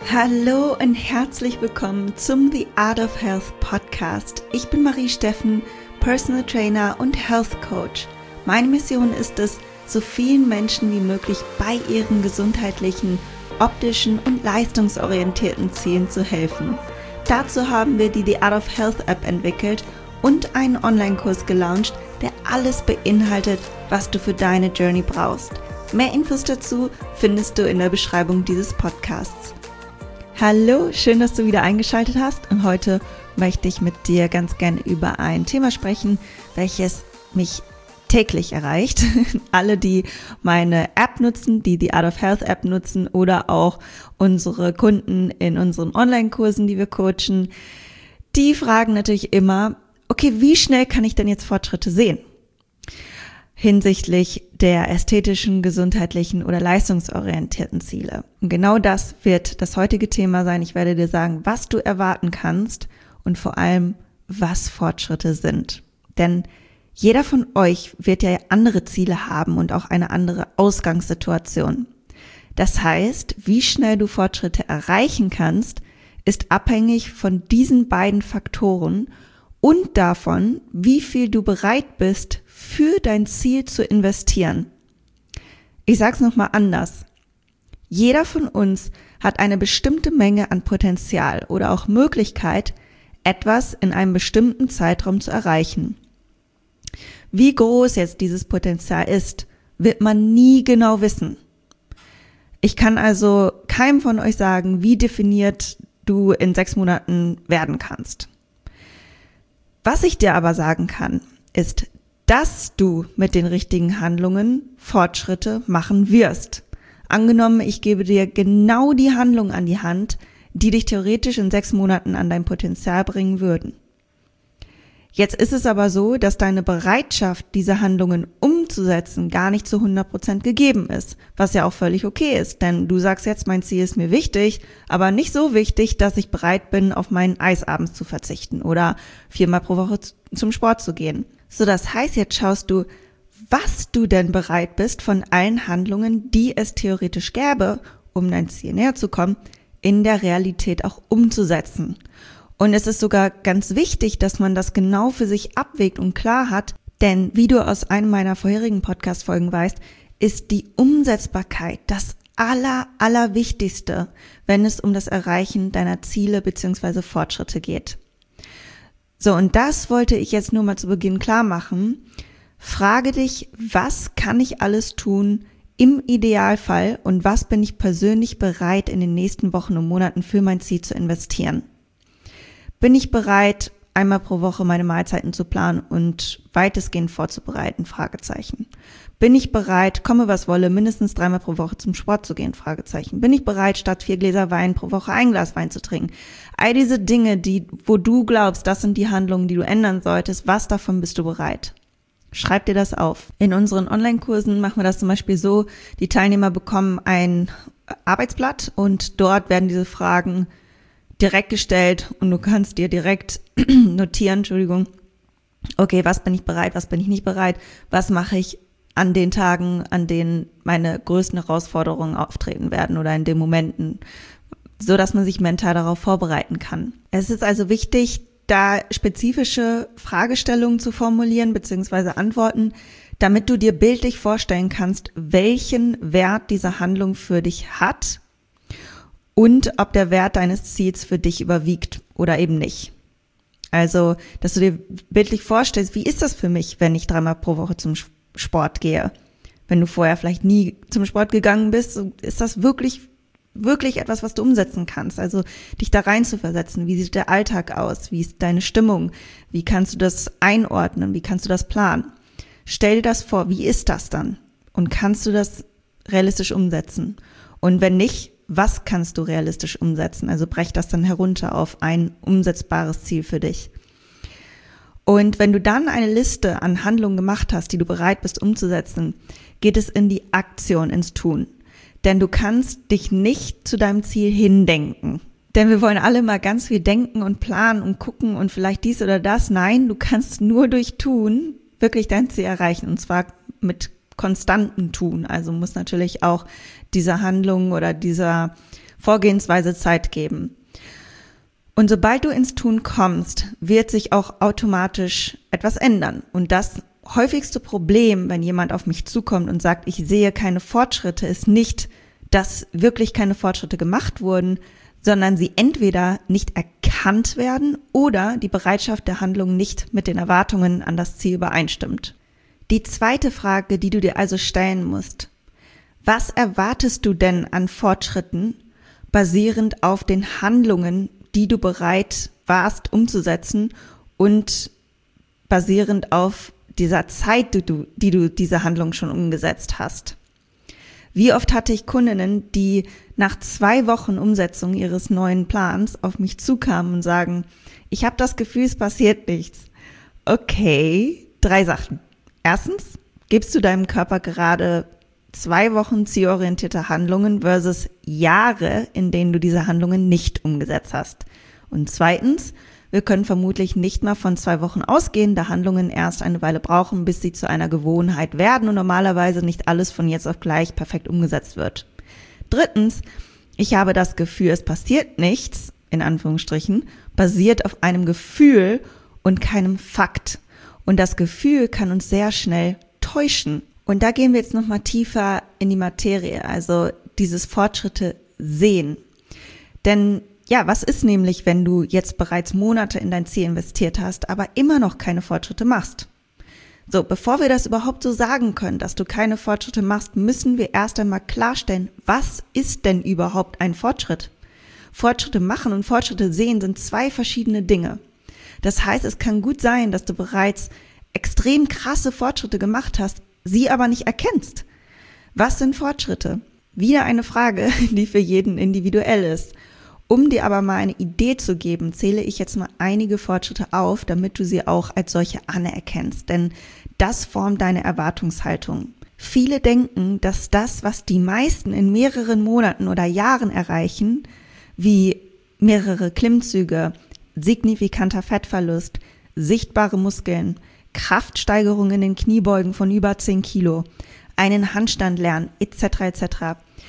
Hallo und herzlich willkommen zum The Art of Health Podcast. Ich bin Marie Steffen, Personal Trainer und Health Coach. Meine Mission ist es, so vielen Menschen wie möglich bei ihren gesundheitlichen, optischen und leistungsorientierten Zielen zu helfen. Dazu haben wir die The Art of Health App entwickelt und einen Online-Kurs gelauncht, der alles beinhaltet, was du für deine Journey brauchst. Mehr Infos dazu findest du in der Beschreibung dieses Podcasts. Hallo, schön, dass du wieder eingeschaltet hast und heute möchte ich mit dir ganz gerne über ein Thema sprechen, welches mich täglich erreicht. Alle, die meine App nutzen, die The Art of Health App nutzen oder auch unsere Kunden in unseren Online-Kursen, die wir coachen, die fragen natürlich immer, okay, wie schnell kann ich denn jetzt Fortschritte sehen? Hinsichtlich der ästhetischen, gesundheitlichen oder leistungsorientierten Ziele. Und genau das wird das heutige Thema sein. Ich werde dir sagen, was du erwarten kannst und vor allem, was Fortschritte sind. Denn jeder von euch wird ja andere Ziele haben und auch eine andere Ausgangssituation. Das heißt, wie schnell du Fortschritte erreichen kannst, ist abhängig von diesen beiden Faktoren und davon, wie viel du bereit bist, für dein Ziel zu investieren. Ich sag's nochmal anders. Jeder von uns hat eine bestimmte Menge an Potenzial oder auch Möglichkeit, etwas in einem bestimmten Zeitraum zu erreichen. Wie groß jetzt dieses Potenzial ist, wird man nie genau wissen. Ich kann also keinem von euch sagen, wie definiert du in 6 Monaten werden kannst. Was ich dir aber sagen kann, ist, dass du mit den richtigen Handlungen Fortschritte machen wirst. Angenommen, ich gebe dir genau die Handlung an die Hand, die dich theoretisch in 6 Monaten an dein Potenzial bringen würden. Jetzt ist es aber so, dass deine Bereitschaft, diese Handlungen umzusetzen, gar nicht zu 100% gegeben ist, was ja auch völlig okay ist, denn du sagst jetzt, mein Ziel ist mir wichtig, aber nicht so wichtig, dass ich bereit bin, auf meinen Eis abends zu verzichten oder 4-mal pro Woche zum Sport zu gehen. So, das heißt, jetzt schaust du, was du denn bereit bist, von allen Handlungen, die es theoretisch gäbe, um dein Ziel näher zu kommen, in der Realität auch umzusetzen. Und es ist sogar ganz wichtig, dass man das genau für sich abwägt und klar hat, denn wie du aus einem meiner vorherigen Podcast-Folgen weißt, ist die Umsetzbarkeit das Allerwichtigste, wenn es um das Erreichen deiner Ziele bzw. Fortschritte geht. So, und das wollte ich jetzt nur mal zu Beginn klar machen. Frage dich, was kann ich alles tun im Idealfall und was bin ich persönlich bereit, in den nächsten Wochen und Monaten für mein Ziel zu investieren? Bin ich bereit, einmal pro Woche meine Mahlzeiten zu planen und weitestgehend vorzubereiten? Fragezeichen. Bin ich bereit, komme was wolle, mindestens 3-mal pro Woche zum Sport zu gehen? Fragezeichen. Bin ich bereit, statt 4 Gläser Wein pro Woche 1 Glas Wein zu trinken? All diese Dinge, wo du glaubst, das sind die Handlungen, die du ändern solltest, was davon bist du bereit? Schreib dir das auf. In unseren Online-Kursen machen wir das zum Beispiel so, die Teilnehmer bekommen ein Arbeitsblatt und dort werden diese Fragen direkt gestellt und du kannst dir direkt notieren, okay, was bin ich bereit, was bin ich nicht bereit, was mache ich an den Tagen, an denen meine größten Herausforderungen auftreten werden oder in den Momenten, so dass man sich mental darauf vorbereiten kann. Es ist also wichtig, da spezifische Fragestellungen zu formulieren bzw. Antworten, damit du dir bildlich vorstellen kannst, welchen Wert diese Handlung für dich hat und ob der Wert deines Ziels für dich überwiegt oder eben nicht. Also, dass du dir bildlich vorstellst, wie ist das für mich, wenn ich 3-mal pro Woche zum Sport gehe? Wenn du vorher vielleicht nie zum Sport gegangen bist, ist das wirklich etwas, was du umsetzen kannst. Also, dich da rein zu versetzen. Wie sieht der Alltag aus? Wie ist deine Stimmung? Wie kannst du das einordnen? Wie kannst du das planen? Stell dir das vor, wie ist das dann? Und kannst du das realistisch umsetzen? Und wenn nicht, was kannst du realistisch umsetzen? Also brech das dann herunter auf ein umsetzbares Ziel für dich. Und wenn du dann eine Liste an Handlungen gemacht hast, die du bereit bist umzusetzen, geht es in die Aktion, ins Tun. Denn du kannst dich nicht zu deinem Ziel hindenken. Denn wir wollen alle mal ganz viel denken und planen und gucken und vielleicht dies oder das. Nein, du kannst nur durch Tun wirklich dein Ziel erreichen und zwar mit konstanten Tun. Also muss natürlich auch diese Handlung oder dieser Vorgehensweise Zeit geben. Und sobald du ins Tun kommst, wird sich auch automatisch etwas ändern. Und das häufigste Problem, wenn jemand auf mich zukommt und sagt, ich sehe keine Fortschritte, ist nicht, dass wirklich keine Fortschritte gemacht wurden, sondern sie entweder nicht erkannt werden oder die Bereitschaft der Handlung nicht mit den Erwartungen an das Ziel übereinstimmt. Die zweite Frage, die du dir also stellen musst: Was erwartest du denn an Fortschritten, basierend auf den Handlungen, die du bereit warst umzusetzen und basierend auf dieser Zeit, die du diese Handlung schon umgesetzt hast? Wie oft hatte ich Kundinnen, die nach 2 Wochen Umsetzung ihres neuen Plans auf mich zukamen und sagen, ich habe das Gefühl, es passiert nichts. Okay, 3 Sachen. Erstens, gibst du deinem Körper gerade 2 Wochen zielorientierte Handlungen versus Jahre, in denen du diese Handlungen nicht umgesetzt hast. Und zweitens, wir können vermutlich nicht mal von 2 Wochen ausgehen, da Handlungen erst eine Weile brauchen, bis sie zu einer Gewohnheit werden und normalerweise nicht alles von jetzt auf gleich perfekt umgesetzt wird. Drittens, ich habe das Gefühl, es passiert nichts, in Anführungsstrichen, basiert auf einem Gefühl und keinem Fakt. Und das Gefühl kann uns sehr schnell täuschen. Und da gehen wir jetzt nochmal tiefer in die Materie, also dieses Fortschritte sehen. Denn ja, was ist nämlich, wenn du jetzt bereits Monate in dein Ziel investiert hast, aber immer noch keine Fortschritte machst? So, bevor wir das überhaupt so sagen können, dass du keine Fortschritte machst, müssen wir erst einmal klarstellen, was ist denn überhaupt ein Fortschritt? Fortschritte machen und Fortschritte sehen sind 2 verschiedene Dinge. Das heißt, es kann gut sein, dass du bereits extrem krasse Fortschritte gemacht hast, sie aber nicht erkennst. Was sind Fortschritte? Wieder eine Frage, die für jeden individuell ist. Um dir aber mal eine Idee zu geben, zähle ich jetzt mal einige Fortschritte auf, damit du sie auch als solche anerkennst, denn das formt deine Erwartungshaltung. Viele denken, dass das, was die meisten in mehreren Monaten oder Jahren erreichen, wie mehrere Klimmzüge, signifikanter Fettverlust, sichtbare Muskeln, Kraftsteigerung in den Kniebeugen von über 10 Kilo, einen Handstand lernen, etc., etc.,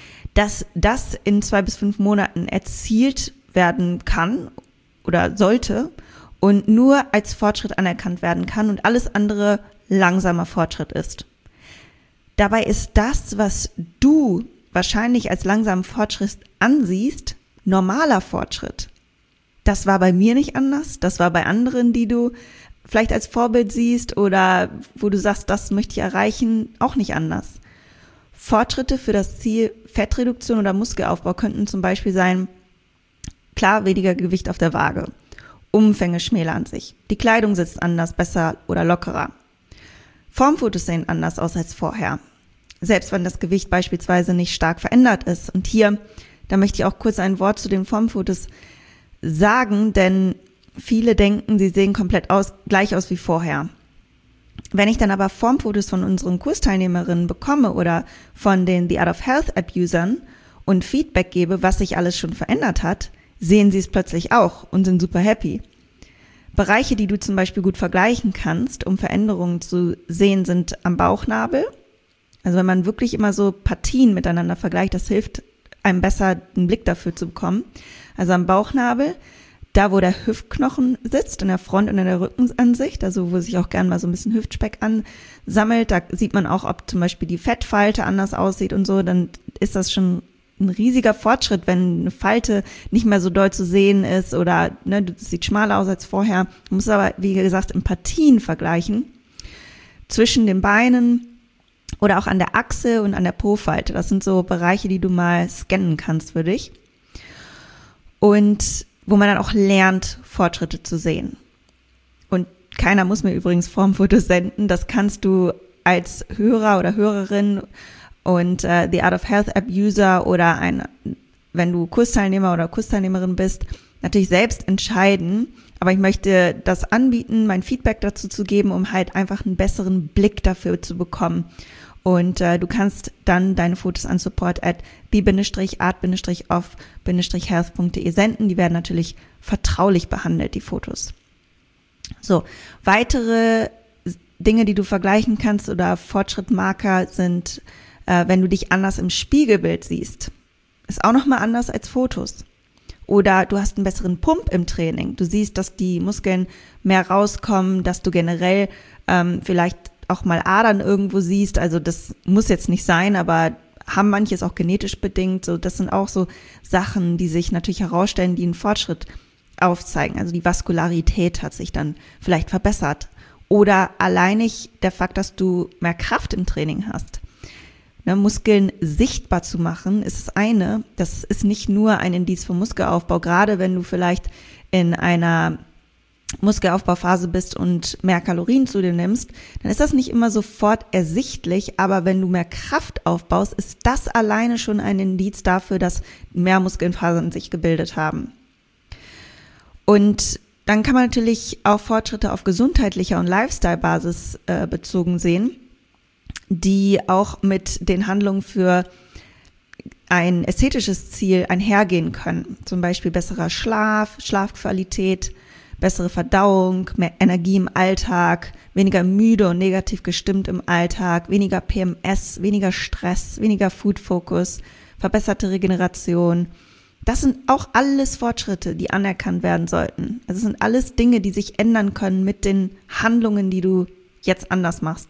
dass das in 2 bis 5 Monaten erzielt werden kann oder sollte und nur als Fortschritt anerkannt werden kann und alles andere langsamer Fortschritt ist. Dabei ist das, was du wahrscheinlich als langsamen Fortschritt ansiehst, normaler Fortschritt. Das war bei mir nicht anders, das war bei anderen, die du vielleicht als Vorbild siehst oder wo du sagst, das möchte ich erreichen, auch nicht anders. Fortschritte für das Ziel Fettreduktion oder Muskelaufbau könnten zum Beispiel sein, klar, weniger Gewicht auf der Waage, Umfänge schmälern sich, die Kleidung sitzt anders, besser oder lockerer. Formfotos sehen anders aus als vorher, selbst wenn das Gewicht beispielsweise nicht stark verändert ist. Und hier, da möchte ich auch kurz ein Wort zu den Formfotos sagen, denn viele denken, sie sehen komplett gleich aus wie vorher. Wenn ich dann aber Formfotos von unseren Kursteilnehmerinnen bekomme oder von den The Art of Health App-Usern und Feedback gebe, was sich alles schon verändert hat, sehen sie es plötzlich auch und sind super happy. Bereiche, die du zum Beispiel gut vergleichen kannst, um Veränderungen zu sehen, sind am Bauchnabel. Also wenn man wirklich immer so Partien miteinander vergleicht, das hilft einem besser, einen Blick dafür zu bekommen. Also am Bauchnabel, da wo der Hüftknochen sitzt, in der Front- und in der Rückenansicht, also wo sich auch gern mal so ein bisschen Hüftspeck ansammelt, da sieht man auch, ob zum Beispiel die Fettfalte anders aussieht und so, dann ist das schon ein riesiger Fortschritt, wenn eine Falte nicht mehr so doll zu sehen ist oder das sieht schmaler aus als vorher. Man muss aber, wie gesagt, in Partien vergleichen, zwischen den Beinen oder auch an der Achse und an der Po-Falte. Das sind so Bereiche, die du mal scannen kannst für dich. Und wo man dann auch lernt, Fortschritte zu sehen. Und keiner muss mir übrigens Formfotos senden. Das kannst du als Hörer oder Hörerin und The Art of Health App User oder wenn du Kursteilnehmer oder Kursteilnehmerin bist, natürlich selbst entscheiden. Aber ich möchte das anbieten, mein Feedback dazu zu geben, um halt einfach einen besseren Blick dafür zu bekommen. Und du kannst dann deine Fotos an support@the-art-of-health.de senden. Die werden natürlich vertraulich behandelt, die Fotos. So, weitere Dinge, die du vergleichen kannst oder Fortschrittmarker sind, wenn du dich anders im Spiegelbild siehst. Ist auch nochmal anders als Fotos. Oder du hast einen besseren Pump im Training. Du siehst, dass die Muskeln mehr rauskommen, dass du generell vielleicht auch mal Adern irgendwo siehst. Also das muss jetzt nicht sein, aber haben manches auch genetisch bedingt. So, das sind auch so Sachen, die sich natürlich herausstellen, die einen Fortschritt aufzeigen. Also die Vaskularität hat sich dann vielleicht verbessert. Oder alleinig der Fakt, dass du mehr Kraft im Training hast. Muskeln sichtbar zu machen, ist das eine. Das ist nicht nur ein Indiz für Muskelaufbau. Gerade wenn du vielleicht in einer Muskelaufbauphase bist und mehr Kalorien zu dir nimmst, dann ist das nicht immer sofort ersichtlich. Aber wenn du mehr Kraft aufbaust, ist das alleine schon ein Indiz dafür, dass mehr Muskelfasern sich gebildet haben. Und dann kann man natürlich auch Fortschritte auf gesundheitlicher und Lifestyle-Basis bezogen sehen, die auch mit den Handlungen für ein ästhetisches Ziel einhergehen können. Zum Beispiel besserer Schlaf, Schlafqualität, bessere Verdauung, mehr Energie im Alltag, weniger müde und negativ gestimmt im Alltag, weniger PMS, weniger Stress, weniger Food-Focus, verbesserte Regeneration. Das sind auch alles Fortschritte, die anerkannt werden sollten. Also es sind alles Dinge, die sich ändern können mit den Handlungen, die du jetzt anders machst.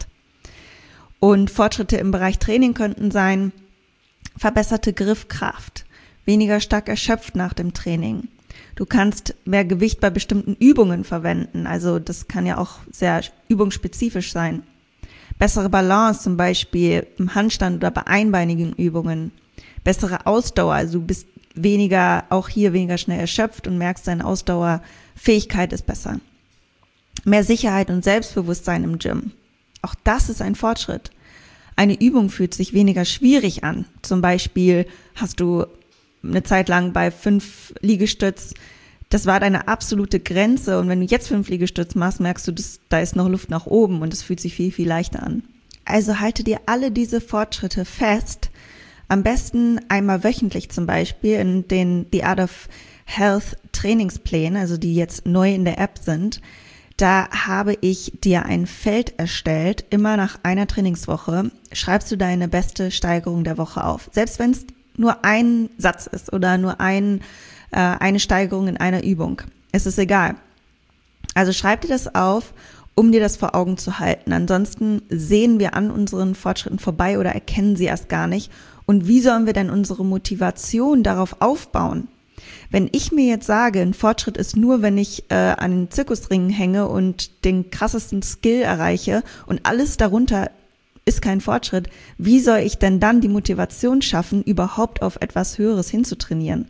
Und Fortschritte im Bereich Training könnten sein, verbesserte Griffkraft, weniger stark erschöpft nach dem Training. Du kannst mehr Gewicht bei bestimmten Übungen verwenden, also das kann ja auch sehr übungsspezifisch sein. Bessere Balance zum Beispiel im Handstand oder bei einbeinigen Übungen. Bessere Ausdauer, also du bist auch hier weniger schnell erschöpft und merkst, deine Ausdauerfähigkeit ist besser. Mehr Sicherheit und Selbstbewusstsein im Gym. Auch das ist ein Fortschritt. Eine Übung fühlt sich weniger schwierig an. Zum Beispiel hast du eine Zeit lang bei 5 Liegestütz, das war deine absolute Grenze. Und wenn du jetzt 5 Liegestütz machst, merkst du, da ist noch Luft nach oben und es fühlt sich viel, viel leichter an. Also halte dir alle diese Fortschritte fest. Am besten einmal wöchentlich zum Beispiel in den The Art of Health Trainingsplänen, also die jetzt neu in der App sind. Da habe ich dir ein Feld erstellt. Immer nach einer Trainingswoche schreibst du deine beste Steigerung der Woche auf. Selbst wenn es nur ein Satz ist oder nur eine Steigerung in einer Übung. Es ist egal. Also schreib dir das auf, um dir das vor Augen zu halten. Ansonsten sehen wir an unseren Fortschritten vorbei oder erkennen sie erst gar nicht. Und wie sollen wir denn unsere Motivation darauf aufbauen? Wenn ich mir jetzt sage, ein Fortschritt ist nur, wenn ich an den Zirkusringen hänge und den krassesten Skill erreiche und alles darunter ist kein Fortschritt, wie soll ich denn dann die Motivation schaffen, überhaupt auf etwas Höheres hinzutrainieren?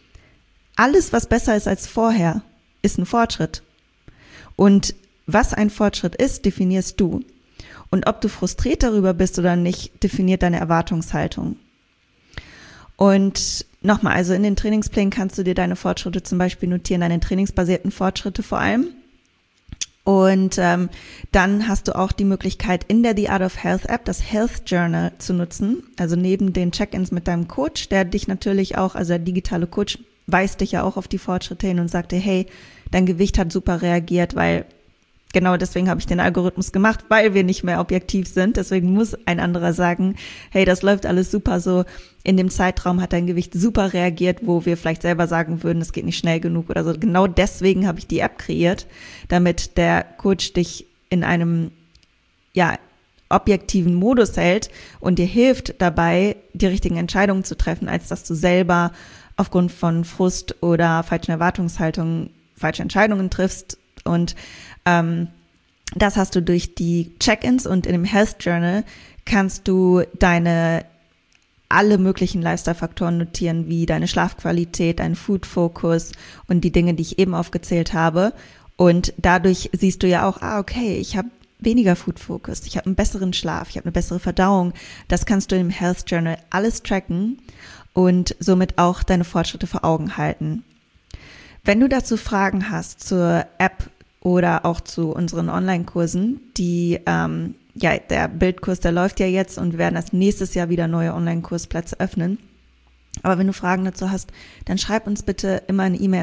Alles, was besser ist als vorher, ist ein Fortschritt. Und was ein Fortschritt ist, definierst du. Und ob du frustriert darüber bist oder nicht, definiert deine Erwartungshaltung. Und nochmal, also in den Trainingsplänen kannst du dir deine Fortschritte zum Beispiel notieren, deine trainingsbasierten Fortschritte vor allem. Und dann hast du auch die Möglichkeit, in der The Art of Health App das Health Journal zu nutzen. Also neben den Check-ins mit deinem Coach, der dich natürlich auch, also der digitale Coach weist dich ja auch auf die Fortschritte hin und sagt dir, hey, dein Gewicht hat super reagiert, weil genau deswegen habe ich den Algorithmus gemacht, weil wir nicht mehr objektiv sind. Deswegen muss ein anderer sagen, hey, das läuft alles super so. In dem Zeitraum hat dein Gewicht super reagiert, wo wir vielleicht selber sagen würden, es geht nicht schnell genug oder so. Genau deswegen habe ich die App kreiert, damit der Coach dich in einem, objektiven Modus hält und dir hilft dabei, die richtigen Entscheidungen zu treffen, als dass du selber aufgrund von Frust oder falschen Erwartungshaltungen falsche Entscheidungen triffst. Und das hast du durch die Check-ins und in dem Health Journal kannst du alle möglichen Lifestyle-Faktoren notieren, wie deine Schlafqualität, dein Food-Focus und die Dinge, die ich eben aufgezählt habe. Und dadurch siehst du ja auch, okay, ich habe weniger Food-Focus, ich habe einen besseren Schlaf, ich habe eine bessere Verdauung. Das kannst du im Health Journal alles tracken und somit auch deine Fortschritte vor Augen halten. Wenn du dazu Fragen hast zur App oder auch zu unseren Online-Kursen, der Bildkurs, der läuft ja jetzt und wir werden erst nächstes Jahr wieder neue Online-Kursplätze öffnen. Aber wenn du Fragen dazu hast, dann schreib uns bitte immer eine E-Mail an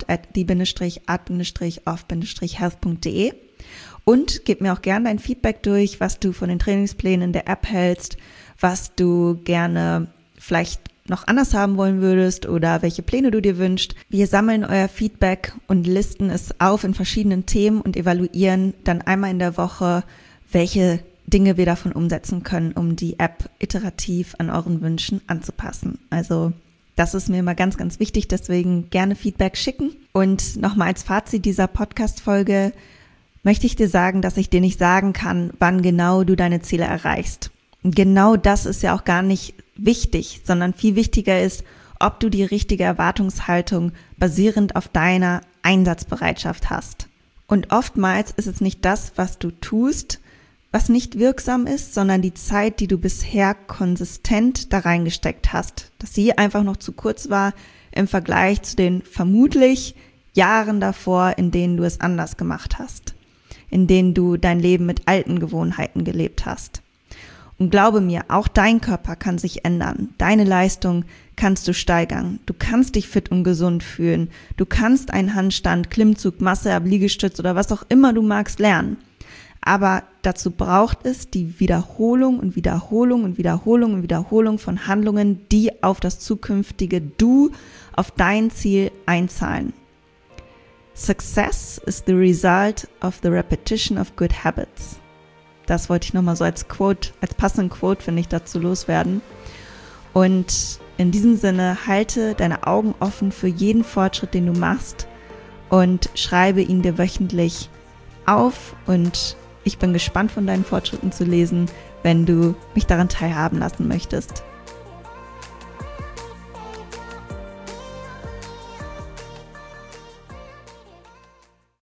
support@the-art-of-health.de und gib mir auch gerne dein Feedback durch, was du von den Trainingsplänen in der App hältst, was du gerne vielleicht noch anders haben wollen würdest oder welche Pläne du dir wünschst. Wir sammeln euer Feedback und listen es auf in verschiedenen Themen und evaluieren dann einmal in der Woche, welche Dinge wir davon umsetzen können, um die App iterativ an euren Wünschen anzupassen. Also das ist mir immer ganz, ganz wichtig, deswegen gerne Feedback schicken. Und nochmal als Fazit dieser Podcast-Folge möchte ich dir sagen, dass ich dir nicht sagen kann, wann genau du deine Ziele erreichst. Genau das ist ja auch gar nicht wichtig, sondern viel wichtiger ist, ob du die richtige Erwartungshaltung basierend auf deiner Einsatzbereitschaft hast. Und oftmals ist es nicht das, was du tust, was nicht wirksam ist, sondern die Zeit, die du bisher konsistent da reingesteckt hast, dass sie einfach noch zu kurz war im Vergleich zu den vermutlich Jahren davor, in denen du es anders gemacht hast, in denen du dein Leben mit alten Gewohnheiten gelebt hast. Und glaube mir, auch dein Körper kann sich ändern. Deine Leistung kannst du steigern. Du kannst dich fit und gesund fühlen. Du kannst einen Handstand, Klimmzug, Muscle-Up, Liegestütz oder was auch immer du magst lernen. Aber dazu braucht es die Wiederholung und Wiederholung und Wiederholung und Wiederholung von Handlungen, die auf das zukünftige Du, auf dein Ziel einzahlen. Success is the result of the repetition of good habits. Das wollte ich nochmal so als Quote, als passenden Quote, finde ich, dazu loswerden. Und in diesem Sinne, halte deine Augen offen für jeden Fortschritt, den du machst und schreibe ihn dir wöchentlich auf. Und ich bin gespannt, von deinen Fortschritten zu lesen, wenn du mich daran teilhaben lassen möchtest.